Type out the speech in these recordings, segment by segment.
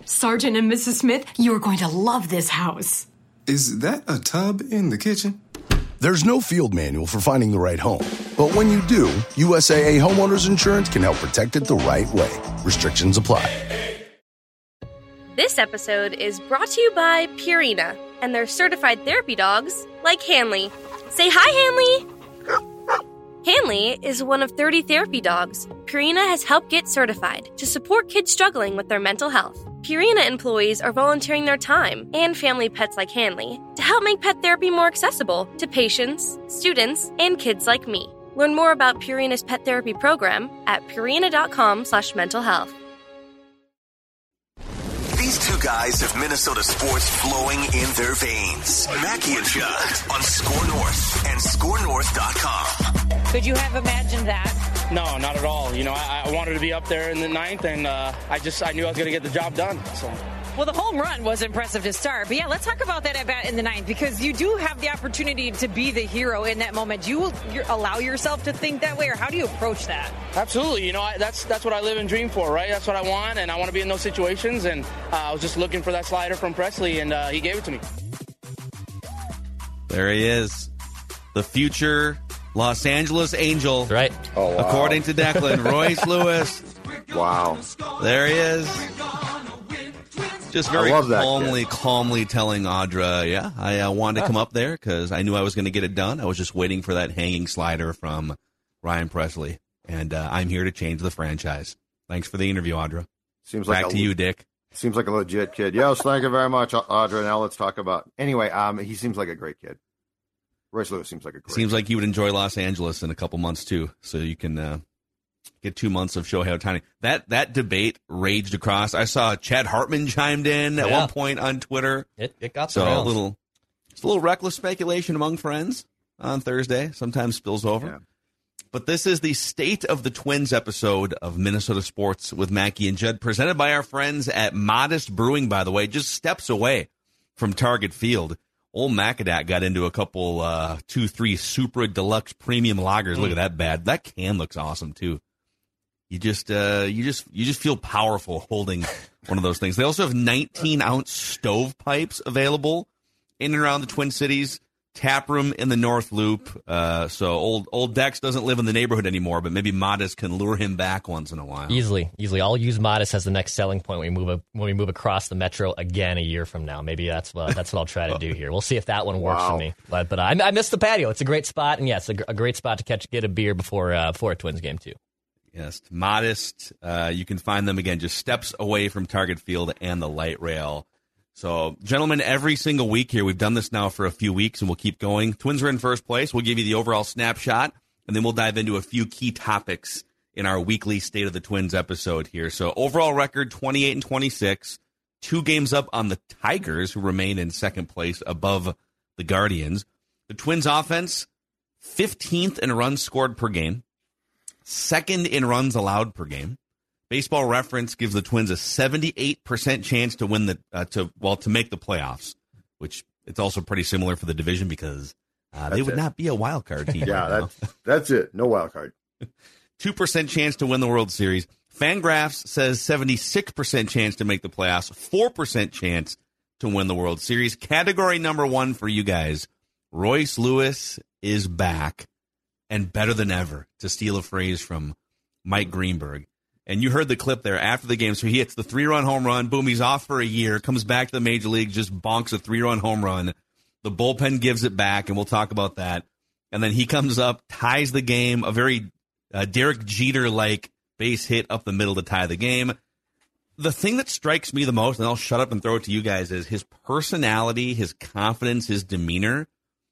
Sergeant and Mrs. Smith, you're going to love this house. Is that a tub in the kitchen? There's no field manual for finding the right home. But when you do, USAA Homeowners Insurance can help protect it the right way. Restrictions apply. This episode is brought to you by Purina and their certified therapy dogs like Hanley. Say hi, Hanley! Hanley is one of 30 therapy dogs Purina has helped get certified to support kids struggling with their mental health. Purina employees are volunteering their time and family pets like Hanley to help make pet therapy more accessible to patients, students, and kids like me. Learn more about Purina's pet therapy program at purina.com/mentalhealth. These two guys have Minnesota sports flowing in their veins. Mackie and Judd on Score North and ScoreNorth.com. Could you have imagined that? No, not at all. You know, I wanted to be up there in the ninth, and I knew I was going to get the job done. So. Well, the home run was impressive to start. But, yeah, let's talk about that at bat in the ninth, because you do have the opportunity to be the hero in that moment. Do you allow yourself to think that way, or how do you approach that? Absolutely. You know, that's what I live and dream for, right? That's what I want, and I want to be in those situations. And I was just looking for that slider from Presley, and he gave it to me. There he is. The future Los Angeles Angel. That's right. Oh, wow. According to Declan. Royce Lewis. Wow. There he is. Just very calmly telling Audra, yeah, I wanted to come up there because I knew I was going to get it done. I was just waiting for that hanging slider from Ryan Presley. And I'm here to change the franchise. Thanks for the interview, Audra. Back to you, Dick. Seems like a legit kid. Yes, thank you very much, Audra. Now let's talk about... Anyway, he seems like a great kid. Royce Lewis seems like a great Seems kid. like you would enjoy Los Angeles in a couple months, too. So you can get 2 months of Shohei Ohtani. That debate raged across. I saw Chad Hartman chimed in at one point on Twitter. It got so a little reckless speculation among friends on Thursday. Sometimes spills over. Yeah. But this is the State of the Twins episode of Minnesota Sports with Mackie and Judd, presented by our friends at Modest Brewing, by the way, just steps away from Target Field. Old Macadac got into a couple 2-3 super deluxe premium lagers. Look at that bad. That can looks awesome too. You just feel powerful holding one of those things. They also have 19-ounce stovepipes available in and around the Twin Cities. Tap room in the North Loop. So old Dex doesn't live in the neighborhood anymore, but maybe Modest can lure him back once in a while. Easily. I'll use Modest as the next selling point when we move across the metro again a year from now. Maybe that's what I'll try to do here. We'll see if that one works for me. But I miss the patio. It's a great spot, and yes, a great spot to get a beer before a Twins game too. Yes, Modest. You can find them again just steps away from Target Field and the light rail. So, gentlemen, every single week here, we've done this now for a few weeks, and we'll keep going. Twins are in first place. We'll give you the overall snapshot, and then we'll dive into a few key topics in our weekly State of the Twins episode here. So, overall record, 28-26, 2 games up on the Tigers, who remain in second place above the Guardians. The Twins offense, 15th in runs scored per game, 2nd in runs allowed per game. Baseball Reference gives the Twins a 78% chance to win to make the playoffs, which it's also pretty similar for the division because they would not be a wild card team. Yeah, that's it. No wild card. 2% chance to win the World Series. Fangraphs says 76% chance to make the playoffs, 4% chance to win the World Series. Category number 1 for you guys. Royce Lewis is back and better than ever, to steal a phrase from Mike Greenberg. And you heard the clip there after the game. So he hits the 3-run home run. Boom, he's off for a year. Comes back to the major league, just bonks a 3-run home run. The bullpen gives it back, and we'll talk about that. And then he comes up, ties the game, a very Derek Jeter-like base hit up the middle to tie the game. The thing that strikes me the most, and I'll shut up and throw it to you guys, is his personality, his confidence, his demeanor.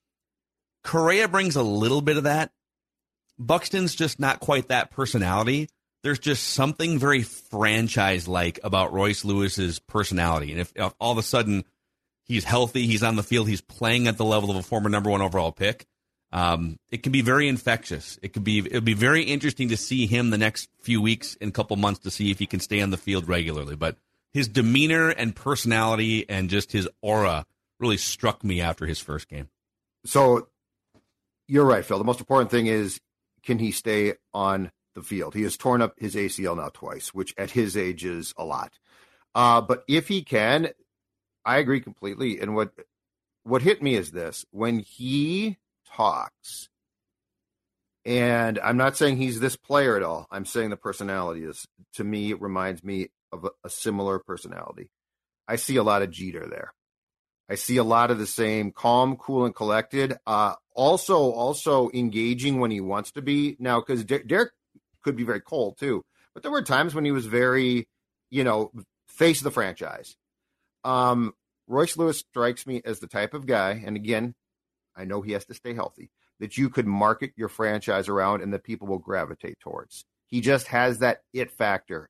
Correa brings a little bit of that. Buxton's just not quite that personality. There's just something very franchise-like about Royce Lewis's personality. And if all of a sudden he's healthy, he's on the field, he's playing at the level of a former number 1 overall pick, it can be very infectious. It'd be very interesting to see him the next few weeks and couple months to see if he can stay on the field regularly. But his demeanor and personality and just his aura really struck me after his first game. So you're right, Phil. The most important thing is, can he stay on the field? He has torn up his ACL now twice, which at his age is a lot. But if he can, I agree completely. And what hit me is this: when he talks, and I'm not saying he's this player at all. I'm saying the personality is, to me, it reminds me of a similar personality. I see a lot of Jeter there. I see a lot of the same calm, cool, and collected. Also engaging when he wants to be. Now, because Derek could be very cold too, but there were times when he was very, face of the franchise. Royce Lewis strikes me as the type of guy, and again, I know he has to stay healthy, that you could market your franchise around and that people will gravitate towards. He just has that it factor.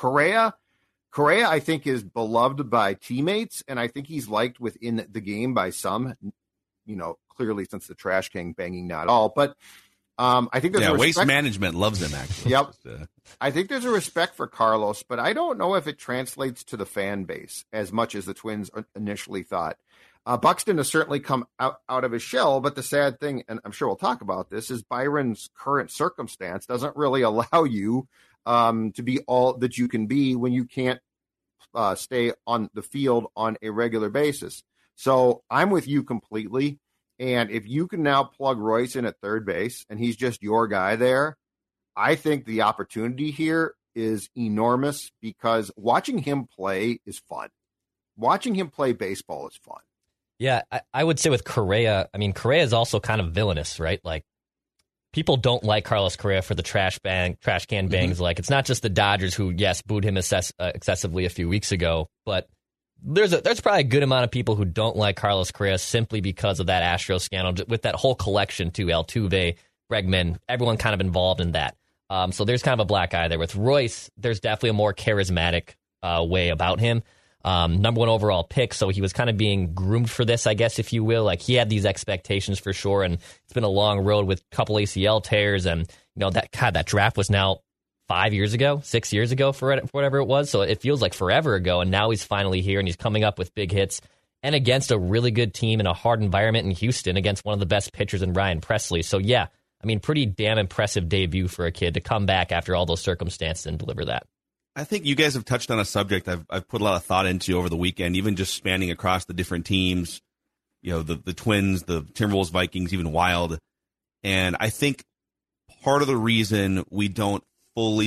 Correa, I think, is beloved by teammates, and I think he's liked within the game by some, clearly since the trash can banging, not all. But I think there's a Waste Management loves him, actually. Yep. I think there's a respect for Carlos, but I don't know if it translates to the fan base as much as the Twins initially thought. Buxton has certainly come out of his shell, but the sad thing, and I'm sure we'll talk about this, is Byron's current circumstance doesn't really allow you to be all that you can be when you can't stay on the field on a regular basis. So I'm with you completely. And if you can now plug Royce in at third base and he's just your guy there, I think the opportunity here is enormous because watching him play is fun. Watching him play baseball is fun. Yeah, I would say with Correa, Correa is also kind of villainous, right? Like, people don't like Carlos Correa for the trash can bangs. Mm-hmm. Like, it's not just the Dodgers who, yes, booed him excessively a few weeks ago, but there's probably a good amount of people who don't like Carlos Correa simply because of that Astros scandal with that whole collection too. Altuve, Bregman, everyone kind of involved in that. So there's kind of a black eye there. With Royce, there's definitely a more charismatic way about him. Number 1 overall pick, so he was kind of being groomed for this, I guess, if you will. Like, he had these expectations for sure, and it's been a long road with a couple ACL tears, and that draft was now 6 years ago for whatever it was, so it feels like forever ago, and now he's finally here, and he's coming up with big hits, and against a really good team in a hard environment in Houston, against one of the best pitchers in Ryan Presley. So yeah, pretty damn impressive debut for a kid to come back after all those circumstances and deliver that. I think you guys have touched on a subject I've put a lot of thought into over the weekend, even just spanning across the different teams, the Twins, the Timberwolves, Vikings, even Wild. And I think part of the reason we don't fully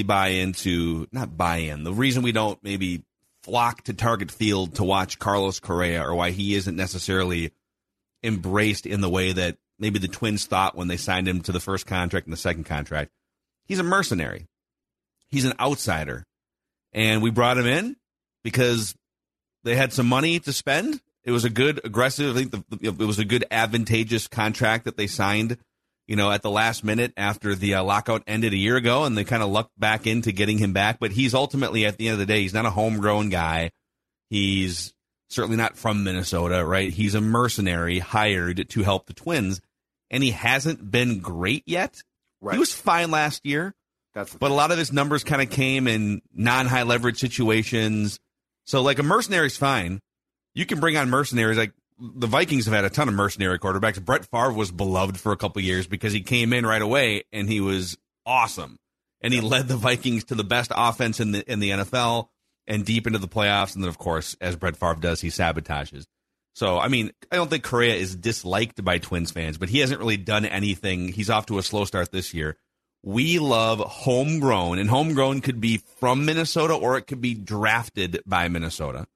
the reason we don't maybe flock to Target Field to watch Carlos Correa, or why he isn't necessarily embraced in the way that maybe the Twins thought when they signed him to the first contract and the second contract. He's a mercenary. He's an outsider. And we brought him in because they had some money to spend. It was a good, aggressive, I think it was a good, advantageous contract that they signed, at the last minute after the lockout ended a year ago, and they kind of lucked back into getting him back. But he's ultimately, at the end of the day, he's not a homegrown guy. He's certainly not from Minnesota, right? He's a mercenary hired to help the Twins, and he hasn't been great yet. Right. He was fine last year. But a lot of his numbers kind of came in non-high leverage situations. So, like, a mercenary's fine. You can bring on mercenaries. Like, the Vikings have had a ton of mercenary quarterbacks. Brett Favre was beloved for a couple years because he came in right away and he was awesome. And he led the Vikings to the best offense in the NFL and deep into the playoffs. And then, of course, as Brett Favre does, he sabotages. So, I don't think Correa is disliked by Twins fans, but he hasn't really done anything. He's off to a slow start this year. We love homegrown, and homegrown could be from Minnesota, or it could be drafted by Minnesota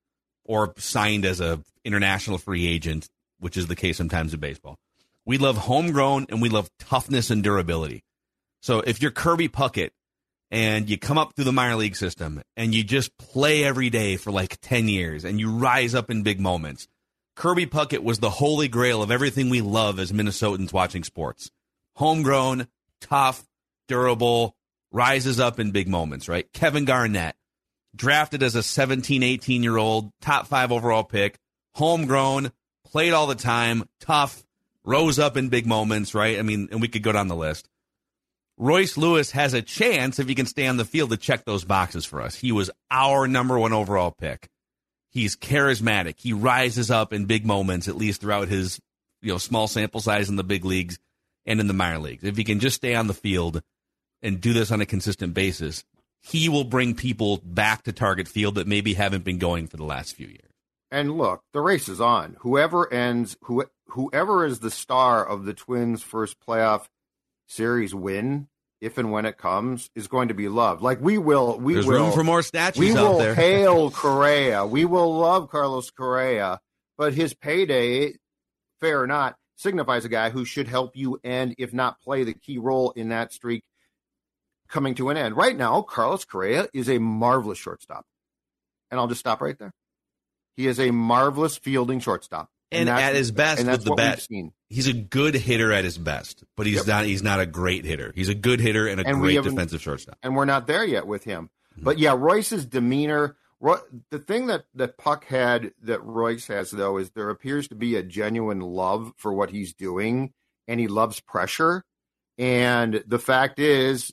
or signed as a international free agent, which is the case sometimes in baseball. We love homegrown, and we love toughness and durability. So if you're Kirby Puckett and you come up through the minor league system and you just play every day for like 10 years and you rise up in big moments, Kirby Puckett was the holy grail of everything we love as Minnesotans watching sports. Homegrown, tough, durable, rises up in big moments, right? Kevin Garnett, drafted as a 17, 18-year-old, top 5 overall pick, homegrown, played all the time, tough, rose up in big moments, right? And we could go down the list. Royce Lewis has a chance, if he can stay on the field, to check those boxes for us. He was our number 1 overall pick. He's charismatic. He rises up in big moments, at least throughout his small sample size in the big leagues and in the minor leagues. If he can just stay on the field and do this on a consistent basis, he will bring people back to Target Field that maybe haven't been going for the last few years. And look, the race is on. Whoever is the star of the Twins' first playoff series win, if and when it comes, is going to be loved. Like There's room for more statues out there. We will hail Correa. We will love Carlos Correa, but his payday, fair or not, signifies a guy who should help you end, if not play the key role in that streak coming to an end. Right now, Carlos Correa is a marvelous shortstop. And I'll just stop right there. He is a marvelous fielding shortstop. And at his best with the bat, he's a good hitter at his best, but he's not a great hitter. He's a good hitter and great defensive shortstop. And we're not there yet with him. But yeah, Royce's demeanor, the thing that Puck had that Royce has, though, is there appears to be a genuine love for what he's doing, and he loves pressure. And the fact is,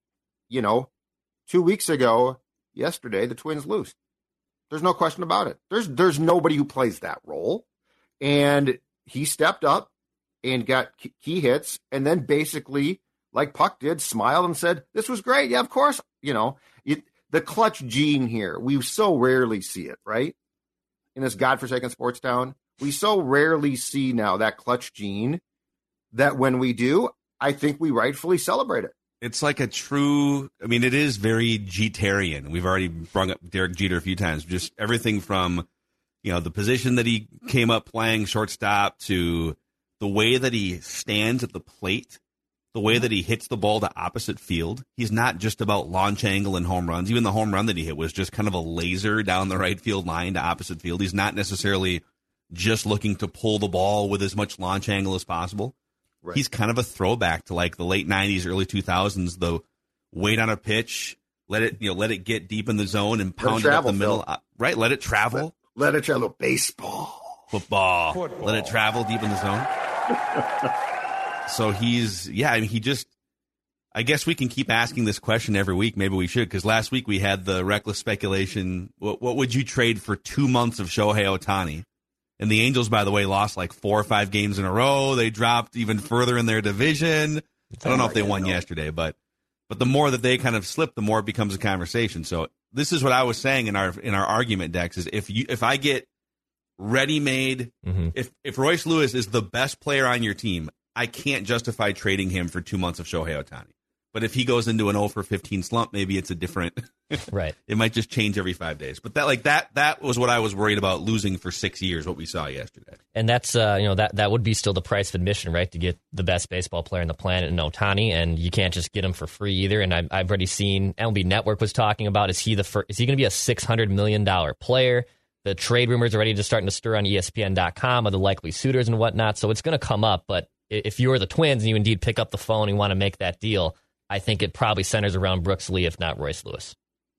2 weeks ago, yesterday, the Twins lose. There's no question about it. There's nobody who plays that role. And he stepped up and got key hits, and then basically, like Puck did, smiled and said, "This was great. Yeah, of course." The clutch gene here, we so rarely see it, right? In this godforsaken sports town, we so rarely see now that clutch gene that when we do, I think we rightfully celebrate it. It's like it is very Jetarian. We've already brought up Derek Jeter a few times. Just everything from, the position that he came up playing shortstop to the way that he stands at the plate, the way that he hits the ball to opposite field. He's not just about launch angle and home runs. Even the home run that he hit was just kind of a laser down the right field line to opposite field. He's not necessarily just looking to pull the ball with as much launch angle as possible. Right. He's kind of a throwback to like the late 90s, early 2000s, the wait on a pitch, let it get deep in the zone and pound it up the middle. Right, let it travel. Let it travel. Baseball. Football. Let it travel deep in the zone. So I guess we can keep asking this question every week. Maybe we should, because last week we had the reckless speculation. What would you trade for 2 months of Shohei Ohtani? And the Angels, by the way, lost like 4 or 5 games in a row. They dropped even further in their division. I don't know if they won yesterday, but the more that they kind of slip, the more it becomes a conversation. So this is what I was saying in our argument, Dex, is if I get ready-made, if Royce Lewis is the best player on your team, I can't justify trading him for 2 months of Shohei Ohtani. But if he goes into an 0 for 15 slump, maybe it's a different. Right. It might just change every 5 days. But that was what I was worried about, losing for 6 years, what we saw yesterday. And that's that would be still the price of admission, right? To get the best baseball player on the planet in Ohtani, and you can't just get him for free either. And I've already seen MLB Network was talking about is he going to be a $600 million player? The trade rumors are already just starting to stir on ESPN.com of the likely suitors and whatnot. So it's going to come up. But if you're the Twins and you indeed pick up the phone and you want to make that deal, I think it probably centers around Brooks Lee, if not Royce Lewis.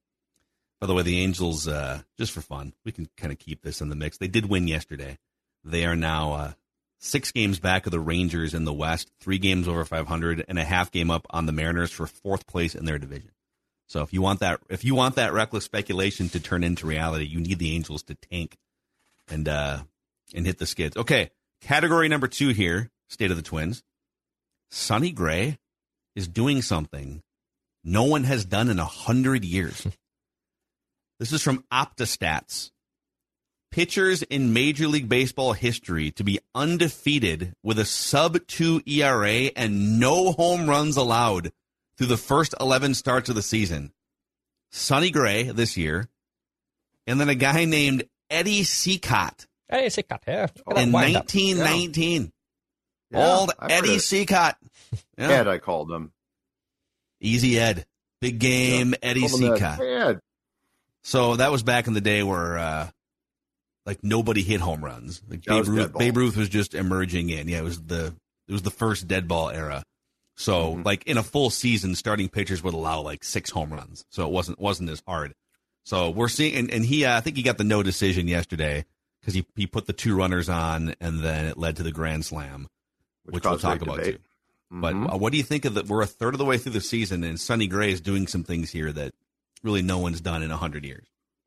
By the way, the Angels, just for fun, we can kind of keep this in the mix. They did win yesterday. They are now 6 games back of the Rangers in the West, 3 games over 500, and a half game up on the Mariners for 4th place in their division. So if you want that reckless speculation to turn into reality, you need the Angels to tank and hit the skids. Okay, category number 2 here, State of the Twins. Sonny Gray is doing something no one has done in 100 years. This is from OptaStats. Pitchers in Major League Baseball history to be undefeated with a sub-2 ERA and no home runs allowed through the first 11 starts of the season. Sonny Gray this year, and then a guy named Eddie Cicotte. Eddie Cicotte, yeah. In 1919. Yeah, Old Eddie Cicotte. Yeah. Ed, I called him. Easy Ed. Big game, Eddie Cicotte. Ed. So that was back in the day where nobody hit home runs. Like Babe Ruth was just emerging in. Yeah, it was the first dead ball era. So like in a full season, starting pitchers would allow like 6 home runs. So it wasn't as hard. So we're seeing, and he I think he got the no decision yesterday because he put the 2 runners on, and then it led to the grand slam, which we'll talk about too. But what do you think of that? We're a third of the way through the season, and Sonny Gray is doing some things here that really no one's done in 100 years.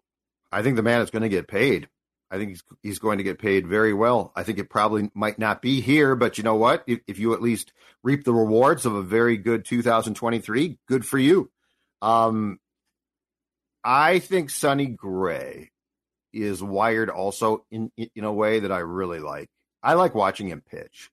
I think the man is going to get paid. I think he's going to get paid very well. I think it probably might not be here, but you know what? If you at least reap the rewards of a very good 2023, good for you. I think Sonny Gray is wired also in a way that I really like. I like watching him pitch.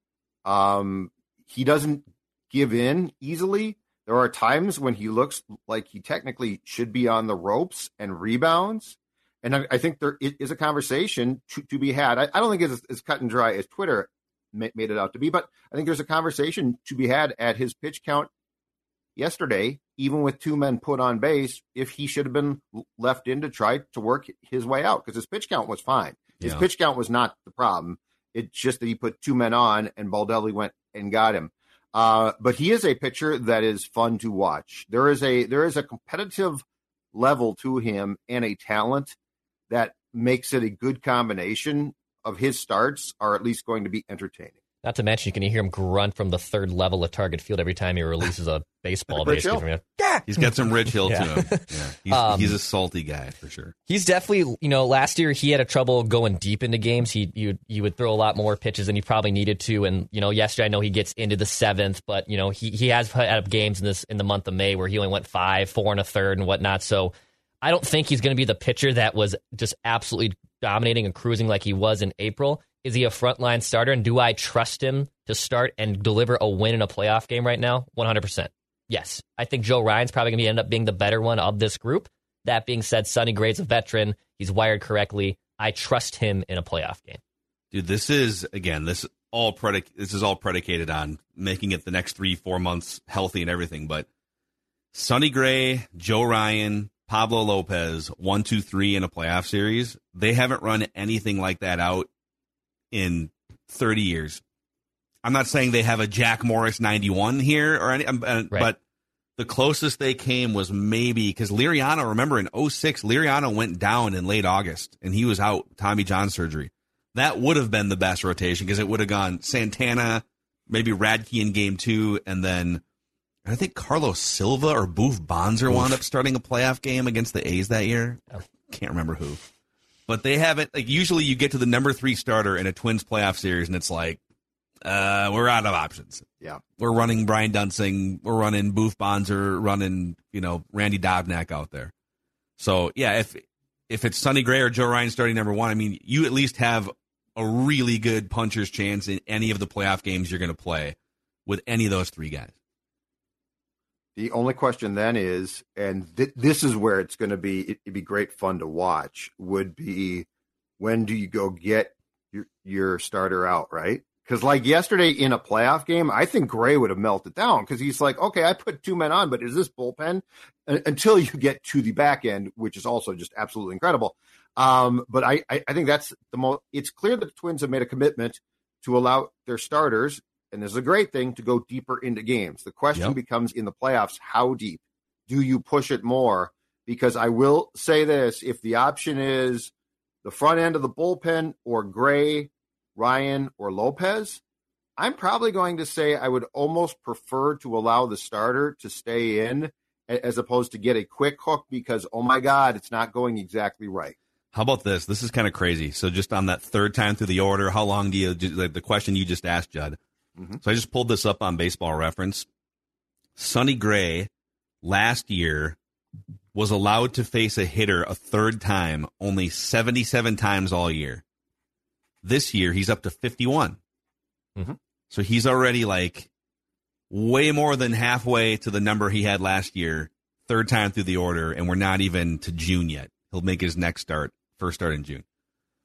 He doesn't give in easily. There are times when he looks like he technically should be on the ropes and rebounds. And I think there is a conversation to be had. I don't think it's as cut and dry as Twitter made it out to be, but I think there's a conversation to be had at his pitch count yesterday, even with 2 men put on base, if he should have been left in to try to work his way out, because his pitch count was fine. His pitch count was not the problem. It's just that he put 2 men on and Baldelli went and got him. But he is a pitcher that is fun to watch. There is a competitive level to him and a talent that makes it a good combination of his starts are at least going to be entertaining. Not to mention, you can hear him grunt from the third level of Target Field every time he releases a baseball. Basically, he's got some Rich Hill to him. Yeah. He's a salty guy for sure. He's definitely, last year he had a trouble going deep into games. He would throw a lot more pitches than he probably needed to. And yesterday I know he gets into the 7th, but he has had up games in the month of May where he only went 5, 4 1/3 and whatnot. So I don't think he's going to be the pitcher that was just absolutely dominating and cruising like he was in April. Is he a frontline starter, and do I trust him to start and deliver a win in a playoff game right now? 100%. Yes. I think Joe Ryan's probably going to end up being the better one of this group. That being said, Sonny Gray's a veteran. He's wired correctly. I trust him in a playoff game. Dude, this is all predicated on making it the next 3-4 months healthy and everything. But Sonny Gray, Joe Ryan, Pablo Lopez, 1, 2, 3 in a playoff series. They haven't run anything like that out in 30 years. I'm not saying they have a Jack Morris 91 here or any, right. But the closest they came was maybe because Liriano, remember in 2006, Liriano went down in late August and he was out, Tommy John surgery. That would have been the best rotation because it would have gone Santana, maybe Radke in game 2, and then I think Carlos Silva or Boof Bonser wound up starting a playoff game against the A's that year. I can't remember who. But they haven't, usually you get to the number 3 starter in a Twins playoff series, and it's like, we're out of options. Yeah. We're running Brian Dunsing, we're running Boof Bonser, running, Randy Dobnak out there. So, yeah, if it's Sonny Gray or Joe Ryan starting number 1, I mean, you at least have a really good puncher's chance in any of the playoff games you're going to play with any of those 3 guys. The only question then is, and this is where it's going to be, it'd be great fun to watch, would be when do you go get your starter out, right? Because like yesterday in a playoff game, I think Gray would have melted down because he's like, okay, I put 2 men on, but is this bullpen? Until you get to the back end, which is also just absolutely incredible. But I think that's the most, it's clear that the Twins have made a commitment to allow their starters, and this is a great thing, to go deeper into games. The question becomes in the playoffs, how deep? Do you push it more? Because I will say this, if the option is the front end of the bullpen or Gray, Ryan, or Lopez, I'm probably going to say I would almost prefer to allow the starter to stay in as opposed to get a quick hook because, oh my God, it's not going exactly right. How about this? This is kind of crazy. So just on that third time through the order, how long do you, like the question you just asked, Judd. Mm-hmm. So I just pulled this up on Baseball Reference. Sonny Gray last year was allowed to face a hitter a third time only 77 times all year. This year, he's up to 51. Mm-hmm. So he's already like way more than halfway to the number he had last year, third time through the order, and we're not even to June yet. He'll make his next start, first start in June.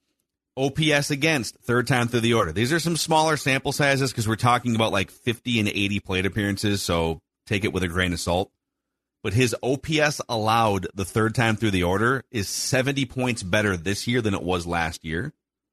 OPS against, third time through the order. These are some smaller sample sizes because we're talking about like 50 and 80 plate appearances, so take it with a grain of salt. But his OPS allowed the third time through the order is 70 points better this year than it was last year.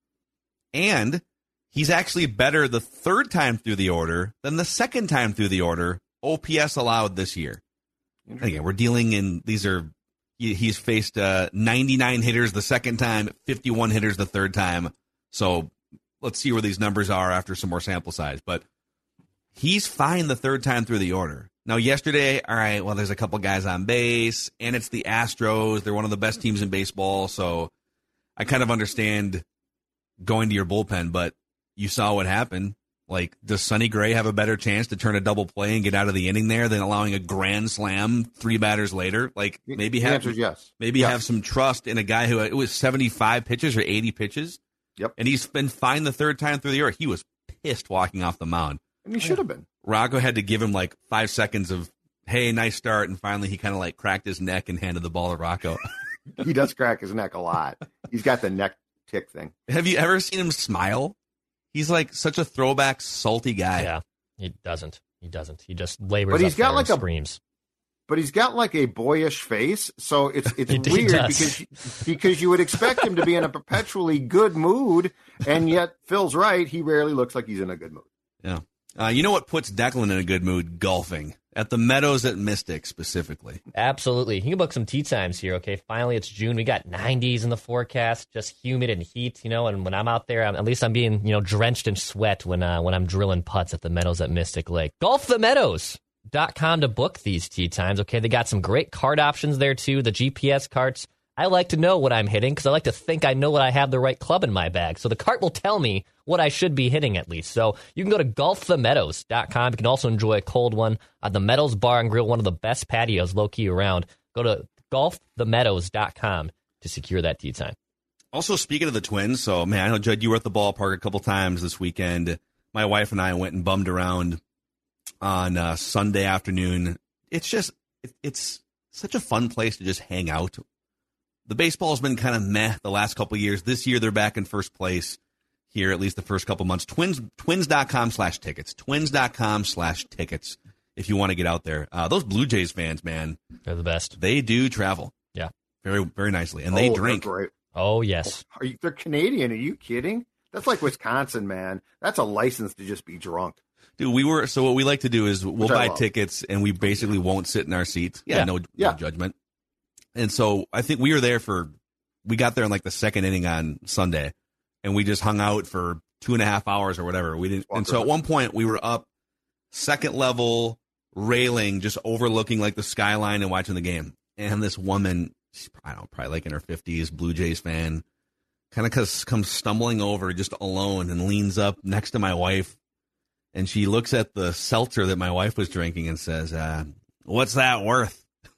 And he's actually better the third time through the order than the second time through the order OPS allowed this year. Again, we're dealing in, he's faced 99 hitters the second time, 51 hitters the third time. So let's see where these numbers are after some more sample size. But he's fine the third time through the order. Now, yesterday, all right, well, there's a couple guys on base, and it's the Astros. They're one of the best teams in baseball, so I kind of understand going to your bullpen, but you saw what happened. Like, does Sonny Gray have a better chance to turn a double play and get out of the inning there than allowing a grand slam 3 batters later? Like, maybe the answer is yes. Maybe have some trust in a guy who it was 75 pitches or 80 pitches. Yep. And he's been fine the third time through the year. He was pissed walking off the mound. And he should have been. Rocco had to give him like 5 seconds of, hey, nice start. And finally he kind of like cracked his neck and handed the ball to Rocco. He does crack his neck a lot. He's got the neck tick thing. Have you ever seen him smile? He's like such a throwback, salty guy. Yeah, he doesn't. He just labors but he's up got there like and screams. But he's got like a boyish face, so it's He weird does. because you would expect him to be in a perpetually good mood, and yet Phil's right. He rarely looks like he's in a good mood. Yeah. You know what puts Declan in a good mood? Golfing. At the Meadows at Mystic, specifically. Absolutely. You can book some tee times here, okay? Finally, it's June. We got 90s in the forecast, just humid and heat, and when I'm out there, at least I'm being, drenched in sweat when I'm drilling putts at the Meadows at Mystic Lake. GolfTheMeadows.com to book these tee times, okay? They got some great cart options there, too, the GPS carts. I like to know what I'm hitting because I like to think I know what I have the right club in my bag. So the cart will tell me what I should be hitting at least. So you can go to GolfTheMeadows.com. You can also enjoy a cold one at the Meadows Bar and Grill, one of the best patios low-key around. Go to GolfTheMeadows.com to secure that tee time. Also, speaking of the Twins, so, man, I know, Judd, you were at the ballpark a couple times this weekend. My wife and I went and bummed around on Sunday afternoon. It's just, it's such a fun place to just hang out. The baseball's been kind of meh the last couple of years. This year, they're back in first place here, at least the first couple months. Twins.com/tickets. Twins.com/tickets if you want to get out there. Those Blue Jays fans, man. They're the best. They do travel. Yeah. Very, very nicely. And they drink. Great. Oh, yes. They're Canadian. Are you kidding? That's like Wisconsin, man. That's a license to just be drunk. Dude, so what we like to do is we'll buy tickets and we basically won't sit in our seats. No judgment. And so I think we were there we got there in like the second inning on Sunday, and we just hung out for 2.5 hours or whatever. We didn't. And so at one point we were up second level railing, just overlooking like the skyline and watching the game. And this woman, I don't know, probably like in her 50s, Blue Jays fan, kind of comes stumbling over just alone and leans up next to my wife. And she looks at the seltzer that my wife was drinking and says, "What's that worth?"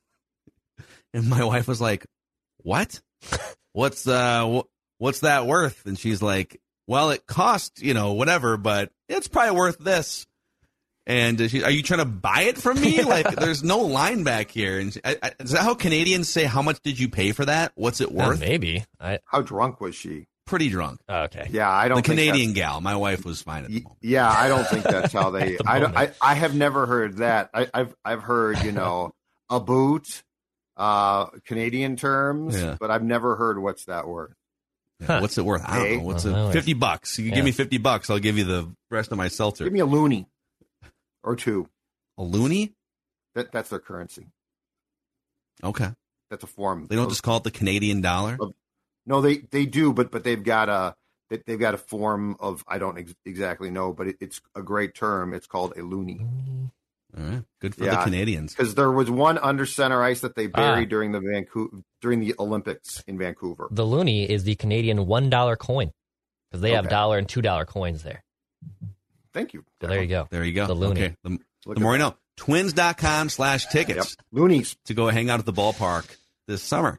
And my wife was like, "What? What's that worth?" And she's like, "Well, it cost, whatever, but it's probably worth this." And are you trying to buy it from me? Like, there's no line back here. And is that how Canadians say, how much did you pay for that? What's it worth? Maybe. How drunk was she? Pretty drunk. Oh, okay. Yeah, I don't. The Canadian gal. My wife was fine at the moment. Yeah, I don't think that's how they. I have never heard that. I've heard a boot. Canadian terms, but I've never heard what's that worth. Yeah, what's it worth? I don't know. What's it? $50. You give me $50, I'll give you the rest of my seltzer. Give me a loonie or two. A loonie? That's their currency. Okay, that's a form. They don't just call it the Canadian dollar. No, they do, but they've got a form of, I don't exactly know, but it's a great term. It's called a loonie. All right, good for the Canadians. Because there was one under center ice that they buried during the Olympics in Vancouver. The loonie is the Canadian $1 coin because they have $1 and $2 coins there. Thank you. So there you go. There you go. The loonie. Okay. The more you know. Twins.com/tickets Yep. Loonies to go hang out at the ballpark this summer.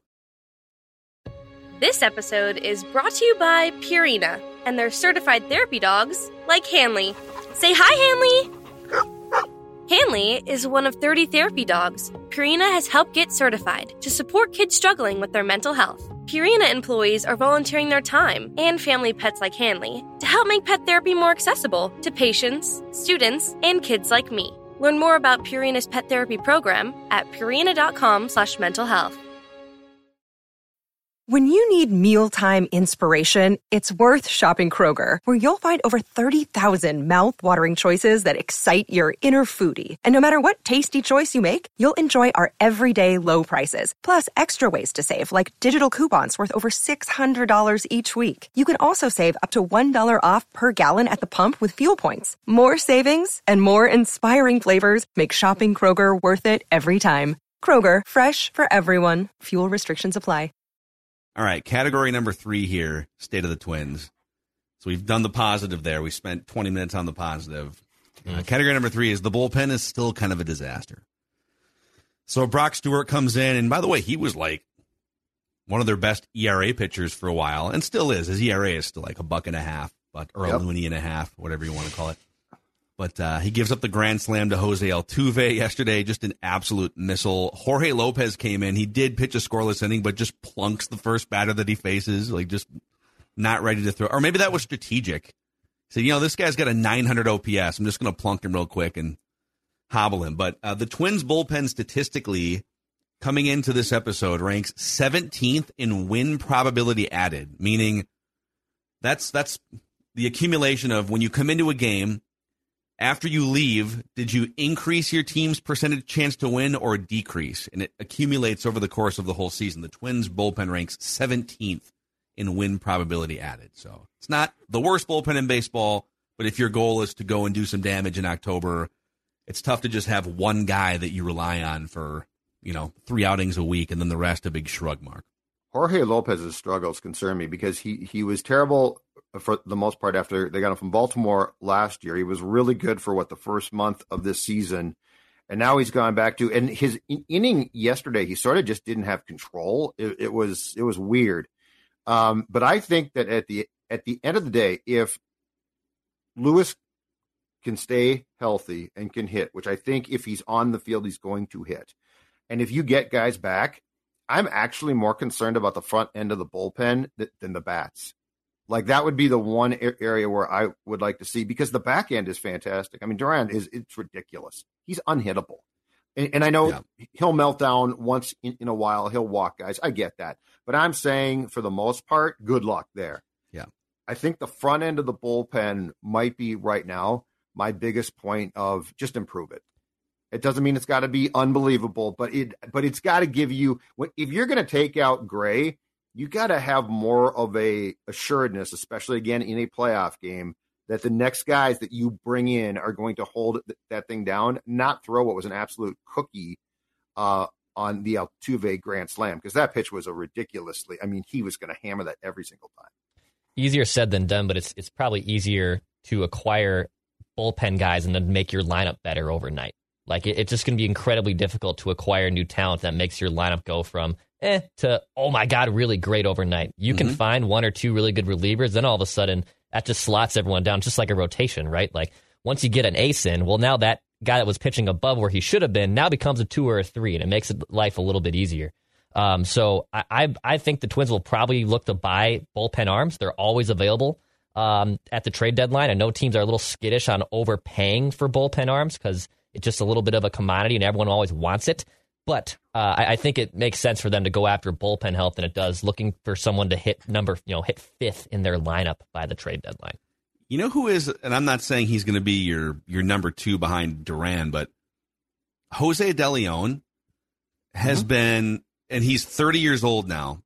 This episode is brought to you by Purina and their certified therapy dogs like Hanley. Say hi, Hanley! Hanley is one of 30 therapy dogs Purina has helped get certified to support kids struggling with their mental health. Purina employees are volunteering their time and family pets like Hanley to help make pet therapy more accessible to patients, students, and kids like me. Learn more about Purina's pet therapy program at purina.com/mentalhealth. When you need mealtime inspiration, it's worth shopping Kroger, where you'll find over 30,000 mouth-watering choices that excite your inner foodie. And no matter what tasty choice you make, you'll enjoy our everyday low prices, plus extra ways to save, like digital coupons worth over $600 each week. You can also save up to $1 off per gallon at the pump with fuel points. More savings and more inspiring flavors make shopping Kroger worth it every time. Kroger, fresh for everyone. Fuel restrictions apply. All right, category number 3 here, State of the Twins. So we've done the positive there. We spent 20 minutes on the positive. Category number 3 is the bullpen is still kind of a disaster. So Brock Stewart comes in, and by the way, he was like one of their best ERA pitchers for a while, and still is. His ERA is still like $1.50, or a loony and a half, whatever you want to call it. But he gives up the grand slam to Jose Altuve yesterday, just an absolute missile. Jorge Lopez came in. He did pitch a scoreless inning, but just plunks the first batter that he faces, like just not ready to throw. Or maybe that was strategic. He said, this guy's got a 900 OPS. I'm just going to plunk him real quick and hobble him. But the Twins bullpen statistically coming into this episode ranks 17th in win probability added, meaning that's the accumulation of when you come into a game, after you leave, did you increase your team's percentage chance to win or decrease? And it accumulates over the course of the whole season. The Twins bullpen ranks 17th in win probability added. So it's not the worst bullpen in baseball, but if your goal is to go and do some damage in October, it's tough to just have one guy that you rely on for, 3 outings a week and then the rest a big shrug mark. Jorge Lopez's struggles concern me because he was terrible for the most part after they got him from Baltimore last year. He was really good for the first month of this season. And now he's gone back to, and his inning yesterday, he sort of just didn't have control. It was weird. But I think that at the end of the day, if Lewis can stay healthy and can hit, which I think if he's on the field, he's going to hit. And if you get guys back, I'm actually more concerned about the front end of the bullpen than the bats. Like that would be the one area where I would like to see, because the back end is fantastic. I mean, Duran it's ridiculous. He's unhittable. And I know he'll melt down once in a while. He'll walk guys. I get that. But I'm saying for the most part, good luck there. Yeah. I think the front end of the bullpen might be right now my biggest point of just improve it. It doesn't mean it's got to be unbelievable, but it's got to give you, if you're going to take out Gray, you got to have more of a assuredness, especially again in a playoff game, that the next guys that you bring in are going to hold that thing down, not throw what was an absolute cookie on the Altuve grand slam, because that pitch was he was going to hammer that every single time. Easier said than done, but it's probably easier to acquire bullpen guys and then make your lineup better overnight. Like it's just going to be incredibly difficult to acquire new talent that makes your lineup go from to, oh my God, really great overnight. You can find 1 or 2 really good relievers, then all of a sudden that just slots everyone down, just like a rotation, right? Like once you get an ace in, well, now that guy that was pitching above where he should have been now becomes a 2 or a 3, and it makes life a little bit easier. So I think the Twins will probably look to buy bullpen arms. They're always available at the trade deadline. I know teams are a little skittish on overpaying for bullpen arms because it's just a little bit of a commodity and everyone always wants it. But I think it makes sense for them to go after bullpen health than it does looking for someone to hit hit 5th in their lineup by the trade deadline. You know who is, and I'm not saying he's going to be your number 2 behind Duran, but Jose De Leon has been, and he's 30 years old now.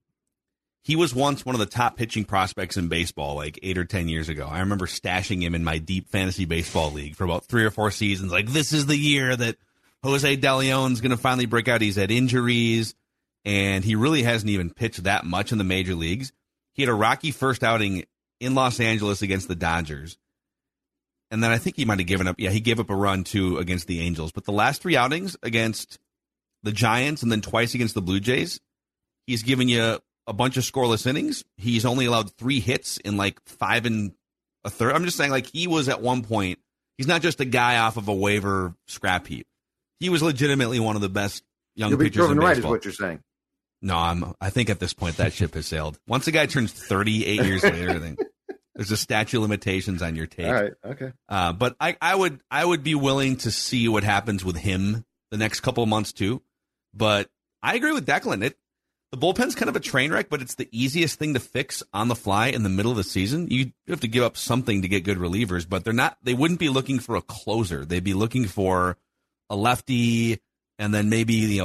He was once one of the top pitching prospects in baseball like 8 or 10 years ago. I remember stashing him in my deep fantasy baseball league for about 3 or 4 seasons. Like, this is the year that Jose De Leon's going to finally break out. He's had injuries, and he really hasn't even pitched that much in the major leagues. He had a rocky first outing in Los Angeles against the Dodgers. And then I think he might have given up. Yeah, he gave up a run, too, against the Angels. But the last 3 outings against the Giants and then twice against the Blue Jays, he's given you a bunch of scoreless innings. He's only allowed 3 hits in like 5 1/3. I'm just saying, like, he was at one point, he's not just a guy off of a waiver scrap heap. He was legitimately one of the best young pitchers in baseball. You'll be proven right is what you're saying. No, I think at this point that ship has sailed. Once a guy turns 38 years later, I think there's a statute of limitations on your take. All right, okay. But I would be willing to see what happens with him the next couple of months too. But I agree with Declan. The bullpen's kind of a train wreck, but it's the easiest thing to fix on the fly in the middle of the season. You have to give up something to get good relievers, but they wouldn't be looking for a closer. They'd be looking for a lefty and then maybe,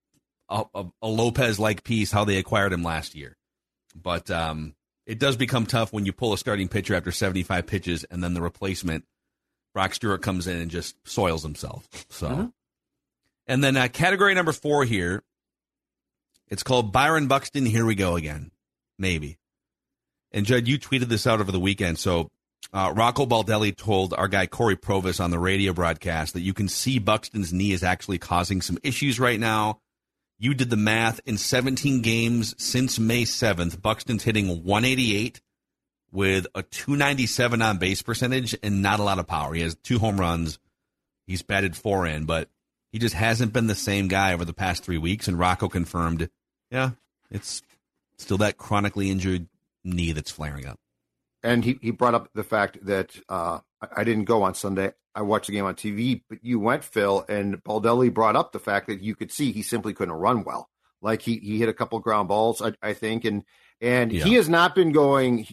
a Lopez-like piece, how they acquired him last year. But it does become tough when you pull a starting pitcher after 75 pitches and then the replacement, Brock Stewart, comes in and just soils himself. So, And then category number 4 here, it's called Byron Buxton, here we go again. Maybe. And Judd, you tweeted this out over the weekend. So Rocco Baldelli told our guy Corey Provis on the radio broadcast that you can see Buxton's knee is actually causing some issues right now. You did the math. In 17 games since May 7th, Buxton's hitting 188 with a 297 on base percentage and not a lot of power. He has 2 home runs. He's batted 4 in, but he just hasn't been the same guy over the past 3 weeks. And Rocco confirmed, yeah, it's still that chronically injured knee that's flaring up. And he brought up the fact that I didn't go on Sunday. I watched the game on TV, but you went, Phil, and Baldelli brought up the fact that you could see he simply couldn't run well. Like he hit a couple ground balls, I think, and he has not been going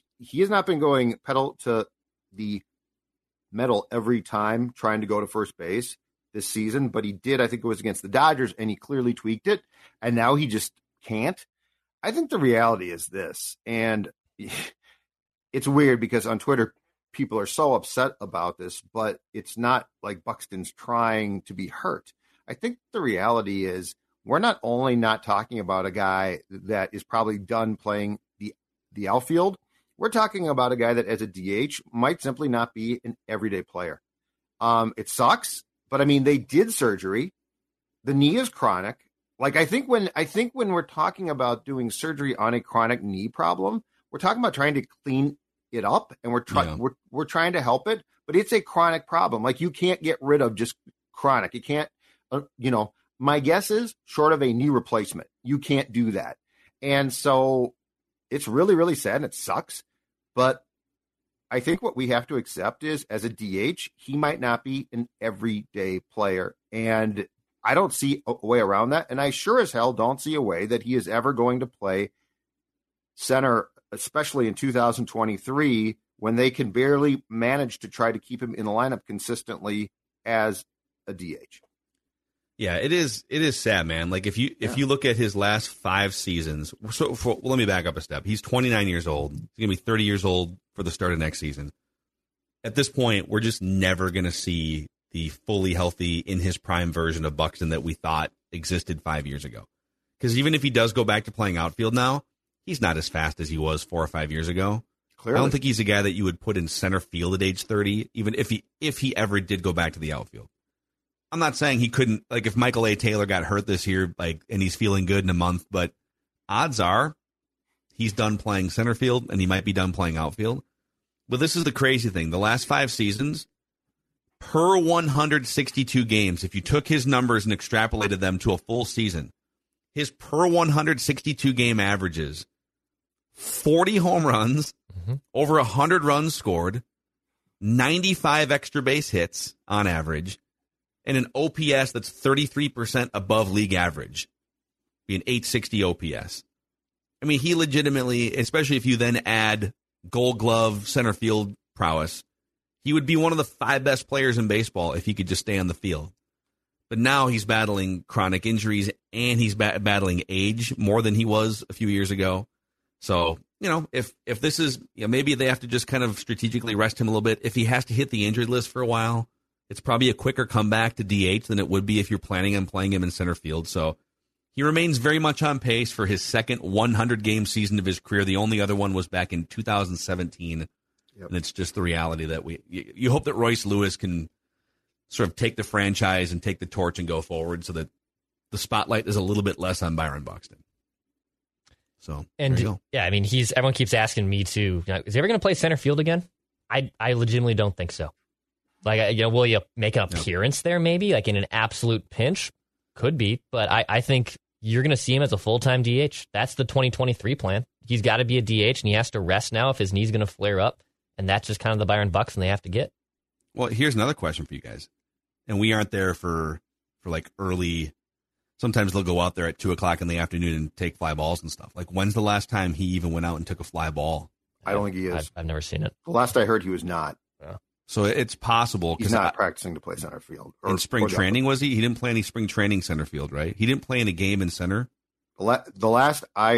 pedal to the metal every time trying to go to first base this season, but he did. I think it was against the Dodgers, and he clearly tweaked it, and now he just can't. I think the reality is this, and it's weird because on Twitter, people are so upset about this, but it's not like Buxton's trying to be hurt. I think the reality is we're not only not talking about a guy that is probably done playing the outfield, we're talking about a guy that as a DH might simply not be an everyday player. It sucks, but I mean, they did surgery. The knee is chronic. Like I think when we're talking about doing surgery on a chronic knee problem, we're talking about trying to clean it up, and we're trying to help it, but it's a chronic problem. Like you can't get rid of just chronic. You can't, my guess is short of a knee replacement, you can't do that. And so it's really, really sad and it sucks. But I think what we have to accept is as a DH, he might not be an everyday player. And I don't see a way around that. And I sure as hell don't see a way that he is ever going to play center, especially in 2023, when they can barely manage to try to keep him in the lineup consistently as a DH. Yeah, it is sad, man. Like if you look at his last 5 seasons, let me back up a step. He's 29 years old. He's going to be 30 years old for the start of next season. At this point, we're just never going to see the fully healthy in his prime version of Buxton that we thought existed 5 years ago. Because even if he does go back to playing outfield now, he's not as fast as he was 4 or 5 years ago. Clearly. I don't think he's a guy that you would put in center field at age 30, even if he ever did go back to the outfield. I'm not saying he couldn't, like if Michael A. Taylor got hurt this year, like, and he's feeling good in a month, but odds are he's done playing center field and he might be done playing outfield. But this is the crazy thing. The last 5 seasons, per 162 games, if you took his numbers and extrapolated them to a full season, his per 162 game averages 40 home runs, over 100 runs scored, 95 extra base hits on average, and an OPS that's 33% above league average, be an 860 OPS. I mean, he legitimately, especially if you then add Gold Glove center field prowess, he would be one of the 5 best players in baseball if he could just stay on the field. But now he's battling chronic injuries and he's battling age more than he was a few years ago. So, if this is, maybe they have to just kind of strategically rest him a little bit. If he has to hit the injured list for a while, it's probably a quicker comeback to DH than it would be if you're planning on playing him in center field. So he remains very much on pace for his second 100-game season of his career. The only other one was back in 2017. Yep. And it's just the reality that you hope that Royce Lewis can sort of take the franchise and take the torch and go forward so that the spotlight is a little bit less on Byron Buxton. So, and there you go. Yeah, I mean, everyone keeps asking me too, is he ever going to play center field again? I legitimately don't think so. Like, will you make an appearance there maybe, like in an absolute pinch? Could be, but I think you're going to see him as a full-time DH. That's the 2023 plan. He's got to be a DH, and he has to rest now if his knee's going to flare up, and that's just kind of the Byron Buxton they have to get. Well, here's another question for you guys, and we aren't there for like early. Sometimes they'll go out there at 2:00 in the afternoon and take fly balls and stuff. Like, when's the last time he even went out and took a fly ball? I don't think he is. I've never seen it. The last I heard, he was not. Yeah. So it's possible. He's not practicing to play center field. In spring training, was he? He didn't play any spring training center field, right? He didn't play in a game in center? The last I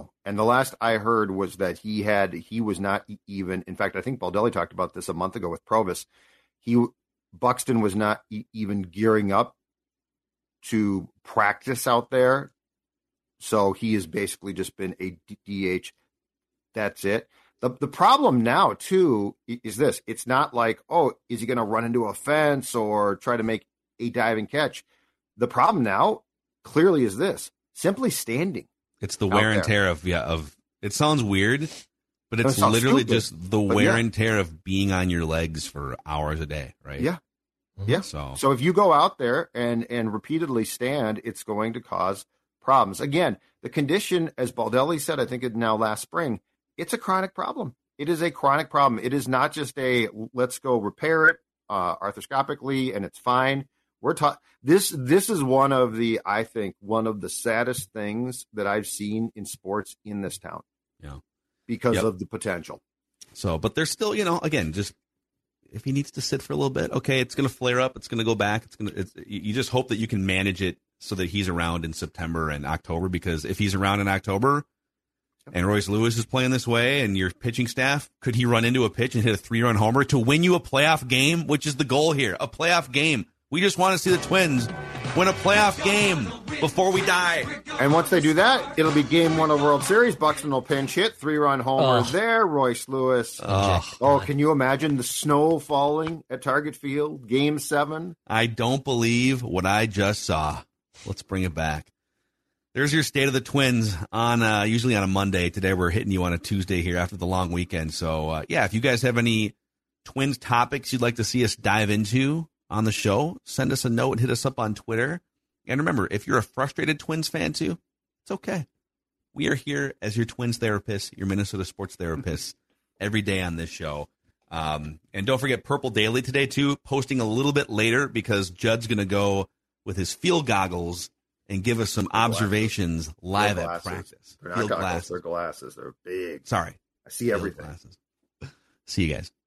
heard was that he was not even, in fact, I think Baldelli talked about this a month ago with Provis. Buxton was not even gearing up to practice out there. So he has basically just been a DH. That's it. The problem now, too, is this. It's not like, oh, is he going to run into a fence or try to make a diving catch? The problem now clearly is this. Simply standing. It's the wear and tear of it sounds weird, but it's literally just the wear and tear of being on your legs for hours a day, right? Yeah. Yeah. So if you go out there and repeatedly stand, it's going to cause problems. Again, the condition, as Baldelli said, I think now last spring, it's a chronic problem. It is a chronic problem. It is not just a let's go repair it arthroscopically and it's fine. This is one of the saddest things that I've seen in sports in this town. Yeah. Because of the potential. So, but there's still, again, just if he needs to sit for a little bit, okay, it's going to flare up, it's going to go back, you just hope that you can manage it so that he's around in September and October, because if he's around in October and Royce Lewis is playing this way and your pitching staff, could he run into a pitch and hit a 3-run homer to win you a playoff game, which is the goal here, a playoff game. We just want to see the Twins win a playoff game before we die. And once they do that, it'll be Game 1 of World Series. Buxton will pinch hit, 3-run homer there. Royce Lewis. Can you imagine the snow falling at Target Field? Game 7. I don't believe what I just saw. Let's bring it back. There's your State of the Twins on usually on a Monday. Today we're hitting you on a Tuesday here after the long weekend. So, if you guys have any Twins topics you'd like to see us dive into on the show, send us a note and hit us up on Twitter. And remember, if you're a frustrated Twins fan too, it's okay. We are here as your Twins therapists, your Minnesota sports therapists, every day on this show. And don't forget Purple Daily today too, posting a little bit later because Judd's going to go with his field goggles and give us some observations live at practice. They're not goggles, they're glasses. They're big. Sorry. I see everything. See you guys.